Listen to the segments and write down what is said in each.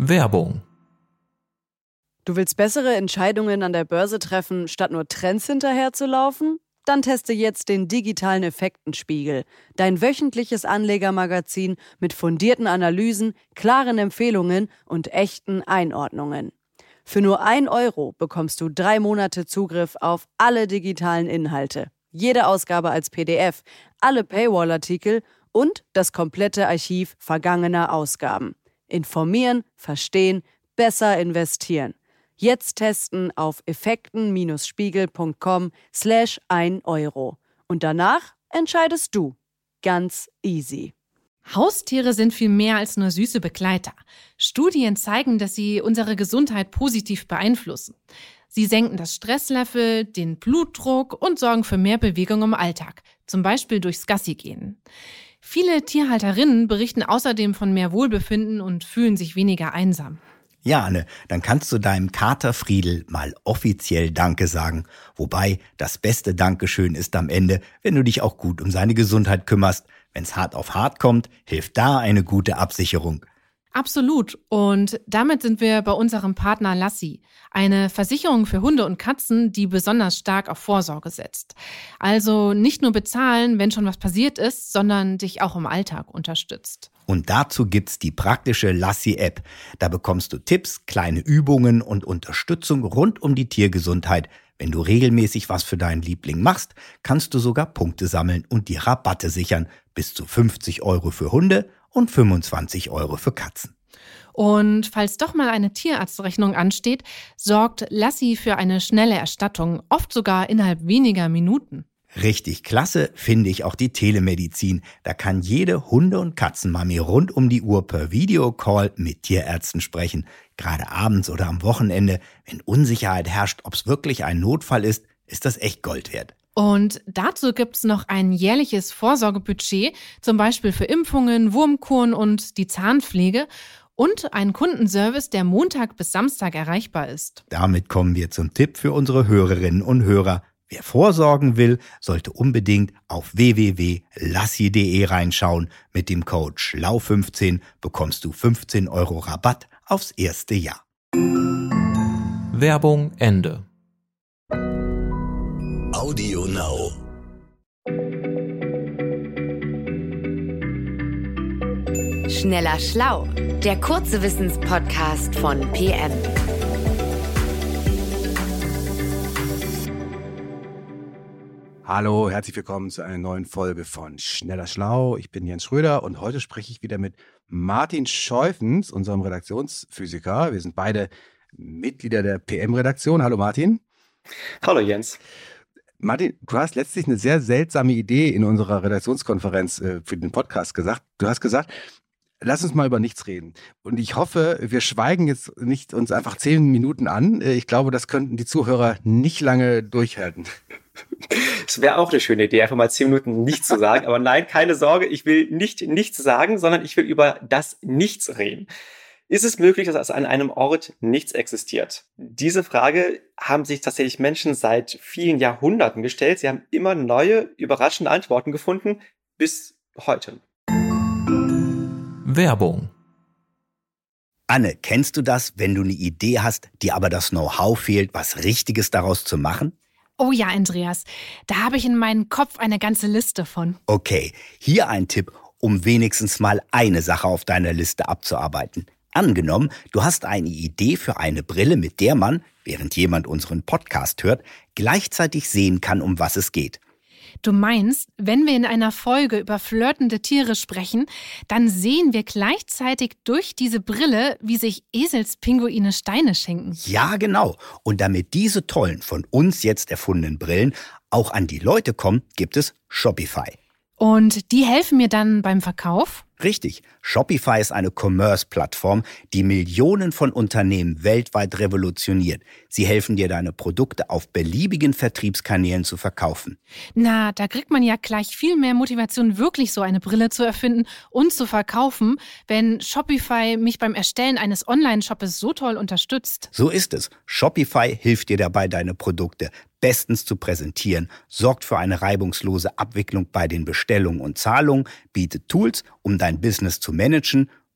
Werbung. Du willst bessere Entscheidungen an der Börse treffen, statt nur Trends hinterherzulaufen? Dann teste jetzt den digitalen Effektenspiegel, dein wöchentliches Anlegermagazin mit fundierten Analysen, klaren Empfehlungen und echten Einordnungen. Für nur 1 Euro bekommst du 3 Monate Zugriff auf alle digitalen Inhalte, jede Ausgabe als PDF, alle Paywall-Artikel und das komplette Archiv vergangener Ausgaben. Informieren, verstehen, besser investieren. Jetzt testen auf effekten-spiegel.com/1 Euro. Und danach entscheidest du. Ganz easy. Haustiere sind viel mehr als nur süße Begleiter. Studien zeigen, dass sie unsere Gesundheit positiv beeinflussen. Sie senken das Stresslevel, den Blutdruck und sorgen für mehr Bewegung im Alltag, zum Beispiel durchs Gassigehen. Viele Tierhalterinnen berichten außerdem von mehr Wohlbefinden und fühlen sich weniger einsam. Ja, Anne, dann kannst du deinem Kater Friedel mal offiziell Danke sagen. Wobei das beste Dankeschön ist am Ende, wenn du dich auch gut um seine Gesundheit kümmerst. Wenn's hart auf hart kommt, hilft da eine gute Absicherung. Absolut. Und damit sind wir bei unserem Partner Lassi, eine Versicherung für Hunde und Katzen, die besonders stark auf Vorsorge setzt. Also nicht nur bezahlen, wenn schon was passiert ist, sondern dich auch im Alltag unterstützt. Und dazu gibt's die praktische Lassi-App. Da bekommst du Tipps, kleine Übungen und Unterstützung rund um die Tiergesundheit. Wenn du regelmäßig was für deinen Liebling machst, kannst du sogar Punkte sammeln und die Rabatte sichern. Bis zu 50 Euro für Hunde und 25 Euro für Katzen. Und falls doch mal eine Tierarztrechnung ansteht, sorgt Lassi für eine schnelle Erstattung, oft sogar innerhalb weniger Minuten. Richtig klasse finde ich auch die Telemedizin. Da kann jede Hunde- und Katzenmami rund um die Uhr per Videocall mit Tierärzten sprechen. Gerade abends oder am Wochenende, wenn Unsicherheit herrscht, ob es wirklich ein Notfall ist das echt Gold wert. Und dazu gibt's noch ein jährliches Vorsorgebudget, zum Beispiel für Impfungen, Wurmkuren und die Zahnpflege und einen Kundenservice, der Montag bis Samstag erreichbar ist. Damit kommen wir zum Tipp für unsere Hörerinnen und Hörer. Wer vorsorgen will, sollte unbedingt auf www.lassi.de reinschauen. Mit dem Code SCHLAU15 bekommst du 15 Euro Rabatt aufs erste Jahr. Werbung Ende. Audio Now. Schneller Schlau, der kurze Wissenspodcast von PM. Hallo, herzlich willkommen zu einer neuen Folge von Schneller Schlau. Ich bin Jens Schröder und heute spreche ich wieder mit Martin Scheufens, unserem Redaktionsphysiker. Wir sind beide Mitglieder der PM-Redaktion. Hallo Martin. Hallo Jens. Martin, du hast letztlich eine sehr seltsame Idee in unserer Redaktionskonferenz für den Podcast gesagt. Du hast gesagt, lass uns mal über nichts reden. Und ich hoffe, wir schweigen jetzt nicht uns einfach 10 Minuten an. Ich glaube, das könnten die Zuhörer nicht lange durchhalten. Es wäre auch eine schöne Idee, einfach mal 10 Minuten nichts zu sagen. Aber nein, keine Sorge, ich will nicht nichts sagen, sondern ich will über das Nichts reden. Ist es möglich, dass an einem Ort nichts existiert? Diese Frage haben sich tatsächlich Menschen seit vielen Jahrhunderten gestellt. Sie haben immer neue, überraschende Antworten gefunden, bis heute. Werbung. Anne, kennst du das, wenn du eine Idee hast, dir aber das Know-how fehlt, was Richtiges daraus zu machen? Oh ja, Andreas, da habe ich in meinem Kopf eine ganze Liste von. Okay, hier ein Tipp, um wenigstens mal eine Sache auf deiner Liste abzuarbeiten. Angenommen, du hast eine Idee für eine Brille, mit der man, während jemand unseren Podcast hört, gleichzeitig sehen kann, um was es geht. Du meinst, wenn wir in einer Folge über flirtende Tiere sprechen, dann sehen wir gleichzeitig durch diese Brille, wie sich Eselspinguine Steine schenken. Ja, genau. Und damit diese tollen, von uns jetzt erfundenen Brillen auch an die Leute kommen, gibt es Shopify. Und die helfen mir dann beim Verkauf? Richtig. Shopify ist eine Commerce-Plattform, die Millionen von Unternehmen weltweit revolutioniert. Sie helfen dir, deine Produkte auf beliebigen Vertriebskanälen zu verkaufen. Na, da kriegt man ja gleich viel mehr Motivation, wirklich so eine Brille zu erfinden und zu verkaufen, wenn Shopify mich beim Erstellen eines Online-Shoppes so toll unterstützt. So ist es. Shopify hilft dir dabei, deine Produkte bestens zu präsentieren, sorgt für eine reibungslose Abwicklung bei den Bestellungen und Zahlungen, bietet Tools, um dein Business zu managen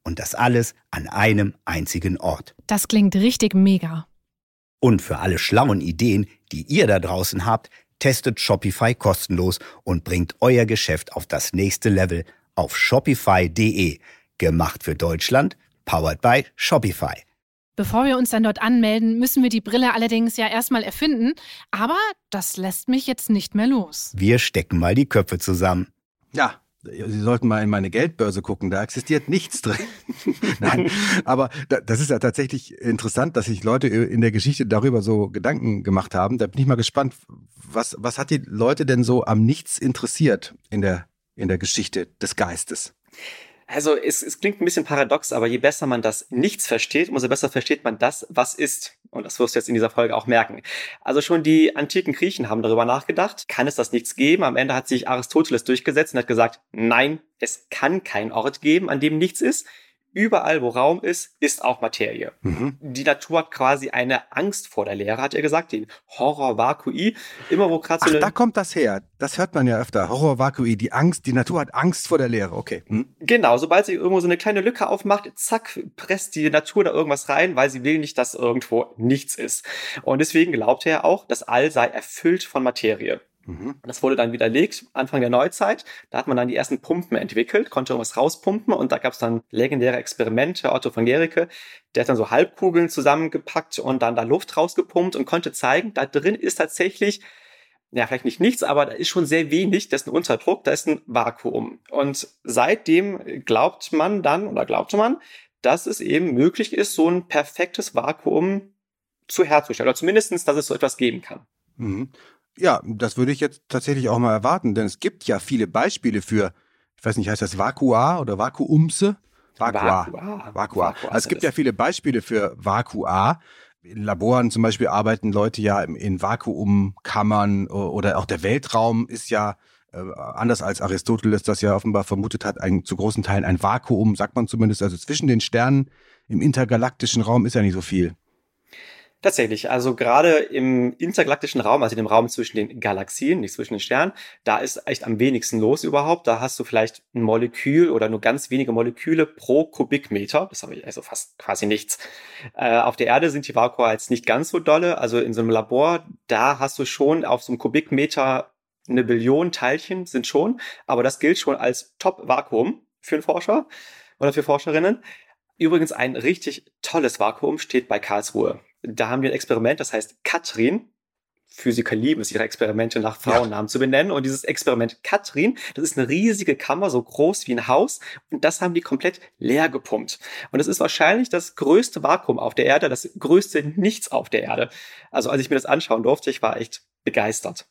Und das alles an einem einzigen Ort. Das klingt richtig mega. Und für alle schlauen Ideen, die ihr da draußen habt, testet Shopify kostenlos und bringt euer Geschäft auf das nächste Level auf shopify.de. Gemacht für Deutschland, powered by Shopify. Bevor wir uns dann dort anmelden, müssen wir die Brille allerdings ja erstmal erfinden. Aber das lässt mich jetzt nicht mehr los. Wir stecken mal die Köpfe zusammen. Ja, Sie sollten mal in meine Geldbörse gucken, da existiert nichts drin. Nein, aber das ist ja tatsächlich interessant, dass sich Leute in der Geschichte darüber so Gedanken gemacht haben. Da bin ich mal gespannt, was hat die Leute denn so am Nichts interessiert in der Geschichte des Geistes? Also es klingt ein bisschen paradox, aber je besser man das Nichts versteht, umso besser versteht man das, was ist. Und das wirst du jetzt in dieser Folge auch merken. Also schon die antiken Griechen haben darüber nachgedacht, kann es das Nichts geben? Am Ende hat sich Aristoteles durchgesetzt und hat gesagt, nein, es kann keinen Ort geben, an dem nichts ist. Überall, wo Raum ist, ist auch Materie. Mhm. Die Natur hat quasi eine Angst vor der Leere, hat er gesagt, den Horror vacui. Immer wo gerade so da kommt das her. Das hört man ja öfter. Horror vacui, die Angst, die Natur hat Angst vor der Leere. Okay. Mhm. Genau, sobald sie irgendwo so eine kleine Lücke aufmacht, zack, presst die Natur da irgendwas rein, weil sie will nicht, dass irgendwo nichts ist. Und deswegen glaubte er auch, das All sei erfüllt von Materie. Und das wurde dann widerlegt, Anfang der Neuzeit. Da hat man dann die ersten Pumpen entwickelt, konnte irgendwas rauspumpen und da gab es dann legendäre Experimente. Otto von Guericke, der hat dann so Halbkugeln zusammengepackt und dann da Luft rausgepumpt und konnte zeigen, da drin ist tatsächlich, ja vielleicht nicht nichts, aber da ist schon sehr wenig, da ist ein Unterdruck, da ist ein Vakuum. Und seitdem glaubte man, dass es eben möglich ist, so ein perfektes Vakuum herzustellen. Oder zumindestens, dass es so etwas geben kann. Mhm. Ja, das würde ich jetzt tatsächlich auch mal erwarten, denn es gibt ja viele Beispiele für, ich weiß nicht, heißt das Vakua oder Vakuumse? Vakua. Also es gibt ja viele Beispiele für Vakua. In Laboren zum Beispiel arbeiten Leute ja in Vakuumkammern oder auch der Weltraum ist ja, anders als Aristoteles das ja offenbar vermutet hat, zu großen Teilen ein Vakuum, sagt man zumindest. Also zwischen den Sternen im intergalaktischen Raum ist ja nicht so viel. Tatsächlich, also gerade im intergalaktischen Raum, also dem Raum zwischen den Galaxien, nicht zwischen den Sternen, da ist echt am wenigsten los überhaupt. Da hast du vielleicht ein Molekül oder nur ganz wenige Moleküle pro Kubikmeter. Das habe ich also fast quasi nichts. Auf der Erde sind die Vakua jetzt nicht ganz so dolle. Also in so einem Labor, da hast du schon auf so einem Kubikmeter 1 Billion Teilchen sind schon. Aber das gilt schon als Top-Vakuum für einen Forscher oder für Forscherinnen. Übrigens ein richtig tolles Vakuum steht bei Karlsruhe. Da haben wir ein Experiment, das heißt Katrin. Physiker lieben es, ihre Experimente nach Frauennamen zu benennen. Und dieses Experiment Katrin, das ist eine riesige Kammer, so groß wie ein Haus. Und das haben die komplett leer gepumpt. Und das ist wahrscheinlich das größte Vakuum auf der Erde, das größte Nichts auf der Erde. Also als ich mir das anschauen durfte, ich war echt begeistert.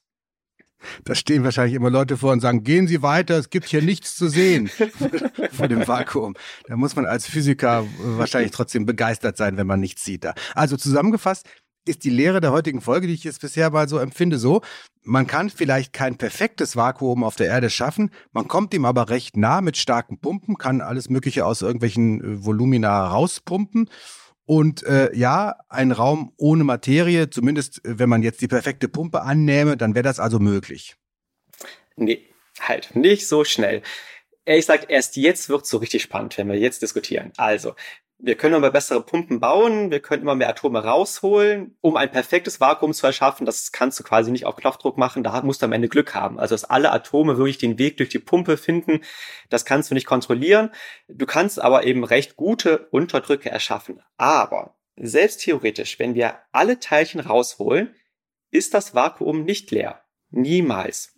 Da stehen wahrscheinlich immer Leute vor und sagen, gehen Sie weiter, es gibt hier nichts zu sehen vor dem Vakuum. Da muss man als Physiker wahrscheinlich trotzdem begeistert sein, wenn man nichts sieht da. Also zusammengefasst ist die Lehre der heutigen Folge, die ich jetzt bisher mal so empfinde, so, man kann vielleicht kein perfektes Vakuum auf der Erde schaffen, man kommt ihm aber recht nah mit starken Pumpen, kann alles Mögliche aus irgendwelchen Volumina rauspumpen. Und ein Raum ohne Materie, zumindest wenn man jetzt die perfekte Pumpe annähme, dann wäre das also möglich. Nee, halt nicht so schnell. Ehrlich gesagt, erst jetzt wird es so richtig spannend, wenn wir jetzt diskutieren. Also, wir können immer bessere Pumpen bauen, wir können immer mehr Atome rausholen, um ein perfektes Vakuum zu erschaffen. Das kannst du quasi nicht auf Knopfdruck machen, da musst du am Ende Glück haben. Also, dass alle Atome wirklich den Weg durch die Pumpe finden, das kannst du nicht kontrollieren. Du kannst aber eben recht gute Unterdrücke erschaffen. Aber selbst theoretisch, wenn wir alle Teilchen rausholen, ist das Vakuum nicht leer. Niemals.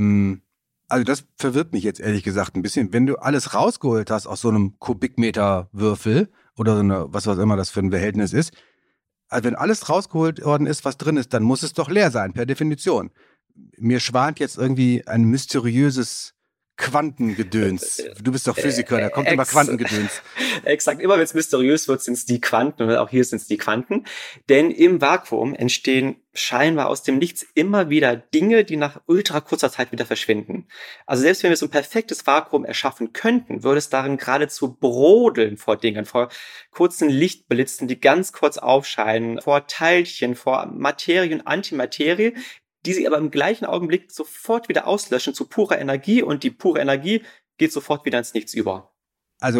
Also das verwirrt mich jetzt ehrlich gesagt ein bisschen. Wenn du alles rausgeholt hast aus so einem Kubikmeter Würfel oder so eine, was auch immer das für ein Behältnis ist, also wenn alles rausgeholt worden ist, was drin ist, dann muss es doch leer sein, per Definition. Mir schwant jetzt irgendwie ein mysteriöses Quantengedöns. Du bist doch Physiker, da kommt immer Quantengedöns. Exakt, immer wenn es mysteriös wird, sind es die Quanten und auch hier sind es die Quanten. Denn im Vakuum entstehen scheinbar aus dem Nichts immer wieder Dinge, die nach ultra kurzer Zeit wieder verschwinden. Also selbst wenn wir so ein perfektes Vakuum erschaffen könnten, würde es darin geradezu brodeln vor Dingen, vor kurzen Lichtblitzen, die ganz kurz aufscheinen, vor Teilchen, vor Materie und Antimaterie, die sie aber im gleichen Augenblick sofort wieder auslöschen zu purer Energie und die pure Energie geht sofort wieder ins Nichts über. Also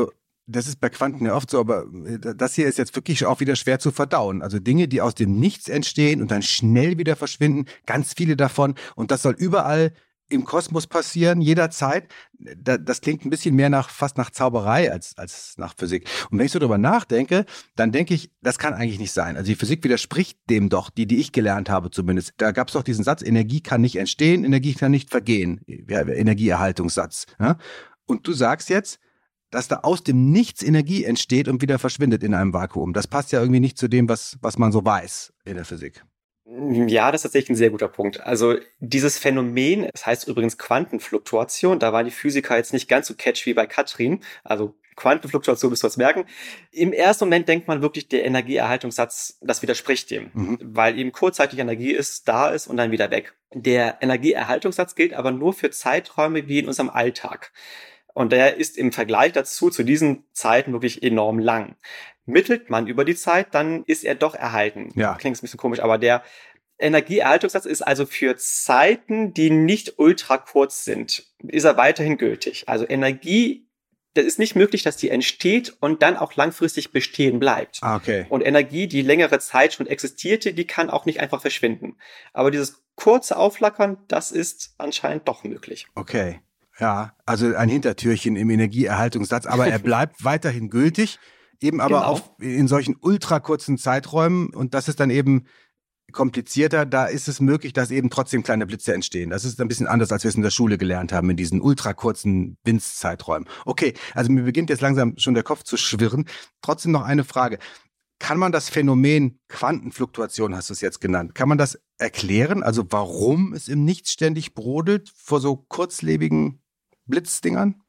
Das ist bei Quanten ja oft so, aber das hier ist jetzt wirklich auch wieder schwer zu verdauen. Also Dinge, die aus dem Nichts entstehen und dann schnell wieder verschwinden, ganz viele davon. Und das soll überall im Kosmos passieren, jederzeit. Das klingt ein bisschen mehr fast nach Zauberei als nach Physik. Und wenn ich so drüber nachdenke, dann denke ich, das kann eigentlich nicht sein. Also die Physik widerspricht dem doch, die ich gelernt habe zumindest. Da gab es doch diesen Satz, Energie kann nicht entstehen, Energie kann nicht vergehen. Ja, Energieerhaltungssatz. Ja? Und du sagst jetzt, dass da aus dem Nichts Energie entsteht und wieder verschwindet in einem Vakuum. Das passt ja irgendwie nicht zu dem, was man so weiß in der Physik. Ja, das ist tatsächlich ein sehr guter Punkt. Also dieses Phänomen, das heißt übrigens Quantenfluktuation, da waren die Physiker jetzt nicht ganz so catchy wie bei Katrin. Also Quantenfluktuation, müsst ihr was merken. Im ersten Moment denkt man wirklich, der Energieerhaltungssatz, das widerspricht dem, weil eben kurzzeitig Energie da ist und dann wieder weg. Der Energieerhaltungssatz gilt aber nur für Zeiträume wie in unserem Alltag. Und der ist im Vergleich dazu zu diesen Zeiten wirklich enorm lang. Mittelt man über die Zeit, dann ist er doch erhalten. Ja. Klingt ein bisschen komisch, aber der Energieerhaltungssatz ist also für Zeiten, die nicht ultra kurz sind, ist er weiterhin gültig. Also Energie, das ist nicht möglich, dass die entsteht und dann auch langfristig bestehen bleibt. Okay. Und Energie, die längere Zeit schon existierte, die kann auch nicht einfach verschwinden. Aber dieses kurze Aufflackern, das ist anscheinend doch möglich. Okay. Ja, also ein Hintertürchen im Energieerhaltungssatz, aber er bleibt weiterhin gültig, eben aber Genau. auch in solchen ultra kurzen Zeiträumen und das ist dann eben komplizierter, da ist es möglich, dass eben trotzdem kleine Blitze entstehen. Das ist ein bisschen anders, als wir es in der Schule gelernt haben, in diesen ultra kurzen Winzzeiträumen. Okay, also mir beginnt jetzt langsam schon der Kopf zu schwirren. Trotzdem noch eine Frage. Kann man das Phänomen Quantenfluktuation, hast du es jetzt genannt, kann man das erklären? Also warum es im Nichts ständig brodelt vor so kurzlebigen Blitzdingern?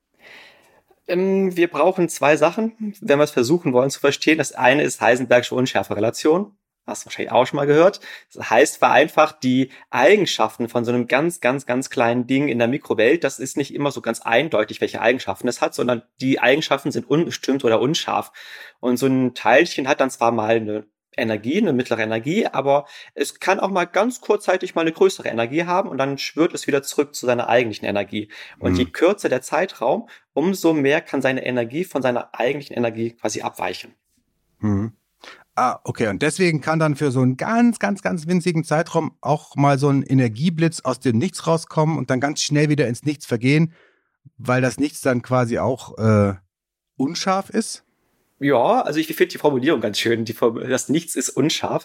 Wir brauchen zwei Sachen, wenn wir es versuchen wollen zu verstehen. Das eine ist Heisenbergsche Unschärferelation. Hast du wahrscheinlich auch schon mal gehört. Das heißt vereinfacht, die Eigenschaften von so einem ganz, ganz, ganz kleinen Ding in der Mikrowelt, das ist nicht immer so ganz eindeutig, welche Eigenschaften es hat, sondern die Eigenschaften sind unbestimmt oder unscharf. Und so ein Teilchen hat dann zwar mal eine Energie, eine mittlere Energie, aber es kann auch mal ganz kurzzeitig mal eine größere Energie haben und dann schwirrt es wieder zurück zu seiner eigentlichen Energie. Und je kürzer der Zeitraum, umso mehr kann seine Energie von seiner eigentlichen Energie quasi abweichen. Okay. Und deswegen kann dann für so einen ganz, ganz, ganz winzigen Zeitraum auch mal so ein Energieblitz aus dem Nichts rauskommen und dann ganz schnell wieder ins Nichts vergehen, weil das Nichts dann quasi auch unscharf ist? Ja, also ich finde die Formulierung ganz schön. Das Nichts ist unscharf.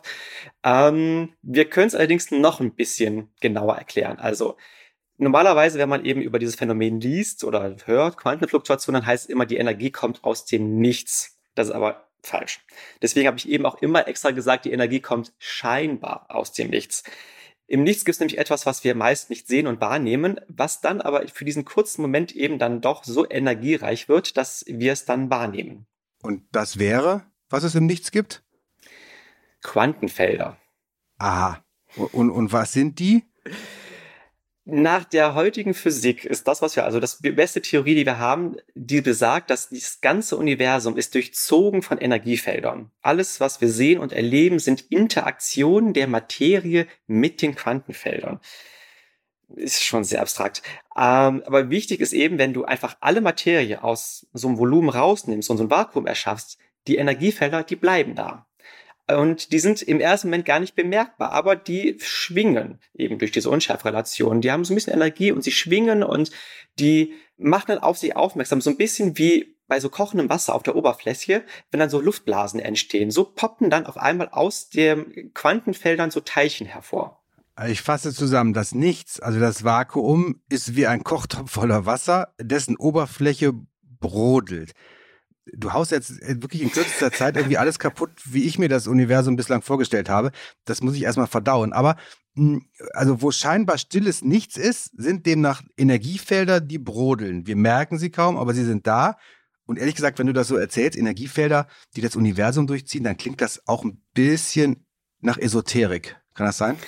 Wir können es allerdings noch ein bisschen genauer erklären. Also normalerweise, wenn man eben über dieses Phänomen liest oder hört, Quantenfluktuation, dann heißt es immer, die Energie kommt aus dem Nichts. Das ist aber falsch. Deswegen habe ich eben auch immer extra gesagt, die Energie kommt scheinbar aus dem Nichts. Im Nichts gibt es nämlich etwas, was wir meist nicht sehen und wahrnehmen, was dann aber für diesen kurzen Moment eben dann doch so energiereich wird, dass wir es dann wahrnehmen. Und das wäre, was es im Nichts gibt? Quantenfelder. Aha. Und was sind die? Nach der heutigen Physik ist das, das die beste Theorie, die wir haben, die besagt, dass das ganze Universum ist durchzogen von Energiefeldern. Alles, was wir sehen und erleben, sind Interaktionen der Materie mit den Quantenfeldern. Ist schon sehr abstrakt. Aber wichtig ist eben, wenn du einfach alle Materie aus so einem Volumen rausnimmst und so ein Vakuum erschaffst, die Energiefelder, die bleiben da. Und die sind im ersten Moment gar nicht bemerkbar, aber die schwingen eben durch diese Unschärferelation. Die haben so ein bisschen Energie und sie schwingen und die machen dann auf sich aufmerksam. So ein bisschen wie bei so kochendem Wasser auf der Oberfläche, wenn dann so Luftblasen entstehen. So poppen dann auf einmal aus den Quantenfeldern so Teilchen hervor. Ich fasse zusammen, das Nichts, also das Vakuum, ist wie ein Kochtopf voller Wasser, dessen Oberfläche brodelt. Du haust jetzt wirklich in kürzester Zeit irgendwie alles kaputt, wie ich mir das Universum bislang vorgestellt habe. Das muss ich erstmal verdauen. Aber also wo scheinbar stilles Nichts ist, sind demnach Energiefelder, die brodeln. Wir merken sie kaum, aber sie sind da. Und ehrlich gesagt, wenn du das so erzählst, Energiefelder, die das Universum durchziehen, dann klingt das auch ein bisschen nach Esoterik. Kann das sein?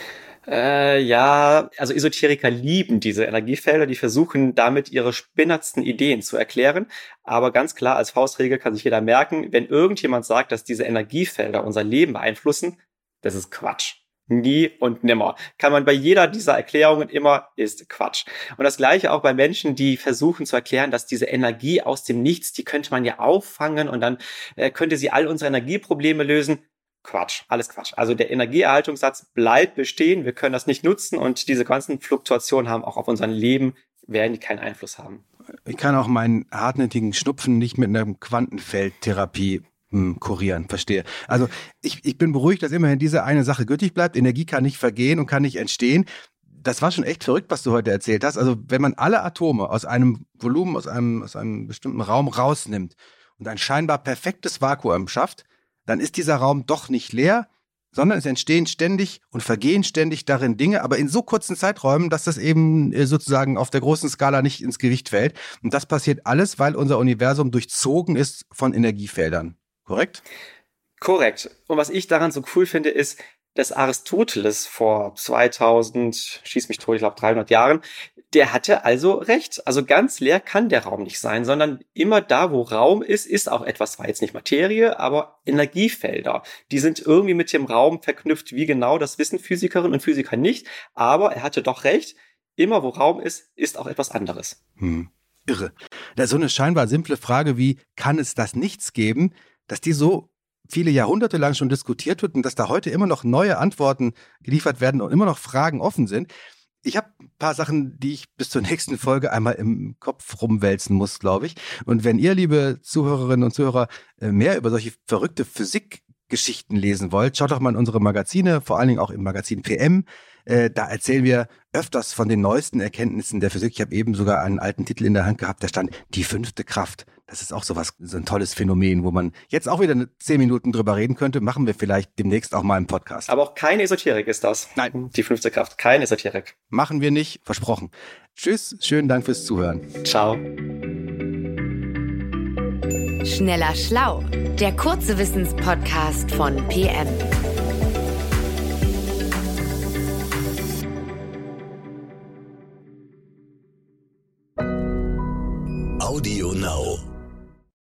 Ja, also Esoteriker lieben diese Energiefelder, die versuchen damit ihre spinnertsten Ideen zu erklären. Aber ganz klar, als Faustregel kann sich jeder merken, wenn irgendjemand sagt, dass diese Energiefelder unser Leben beeinflussen, das ist Quatsch. nie und nimmer. Kann man bei jeder dieser Erklärungen immer, ist Quatsch. Und das Gleiche auch bei Menschen, die versuchen zu erklären, dass diese Energie aus dem Nichts, die könnte man ja auffangen und dann könnte sie all unsere Energieprobleme lösen. Quatsch, alles Quatsch. Also der Energieerhaltungssatz bleibt bestehen, wir können das nicht nutzen und diese ganzen Fluktuationen haben auch auf unser Leben, werden die keinen Einfluss haben. Ich kann auch meinen hartnäckigen Schnupfen nicht mit einer Quantenfeldtherapie kurieren, verstehe. Also ich bin beruhigt, dass immerhin diese eine Sache gültig bleibt. Energie kann nicht vergehen und kann nicht entstehen. Das war schon echt verrückt, was du heute erzählt hast. Also wenn man alle Atome aus einem Volumen, aus einem bestimmten Raum rausnimmt und ein scheinbar perfektes Vakuum schafft, dann ist dieser Raum doch nicht leer, sondern es entstehen ständig und vergehen ständig darin Dinge, aber in so kurzen Zeiträumen, dass das eben sozusagen auf der großen Skala nicht ins Gewicht fällt. Und das passiert alles, weil unser Universum durchzogen ist von Energiefeldern. Korrekt? Korrekt. Und was ich daran so cool finde, ist, dass Aristoteles vor 2000, schieß mich tot, ich glaube 300 Jahren, der hatte also recht. Also ganz leer kann der Raum nicht sein, sondern immer da, wo Raum ist auch etwas, war jetzt nicht Materie, aber Energiefelder. Die sind irgendwie mit dem Raum verknüpft. Wie genau, das wissen Physikerinnen und Physiker nicht. Aber er hatte doch recht. Immer wo Raum ist auch etwas anderes. Irre. Da so eine scheinbar simple Frage wie, kann es das Nichts geben, dass die so viele Jahrhunderte lang schon diskutiert wird und dass da heute immer noch neue Antworten geliefert werden und immer noch Fragen offen sind. Ich habe ein paar Sachen, die ich bis zur nächsten Folge einmal im Kopf rumwälzen muss, glaube ich. Und wenn ihr, liebe Zuhörerinnen und Zuhörer, mehr über solche verrückte Physikgeschichten lesen wollt, schaut doch mal in unsere Magazine, vor allen Dingen auch im Magazin PM. Da erzählen wir öfters von den neuesten Erkenntnissen der Physik. Ich habe eben sogar einen alten Titel in der Hand gehabt, da stand die 5. Kraft. Das ist auch so ein tolles Phänomen, wo man jetzt auch wieder 10 Minuten drüber reden könnte. Machen wir vielleicht demnächst auch mal im Podcast. Aber auch keine Esoterik ist das. Nein. Die 5. Kraft, keine Esoterik. Machen wir nicht, versprochen. Tschüss, schönen Dank fürs Zuhören. Ciao. Schneller Schlau, der kurze Wissenspodcast von PM. Audio Now.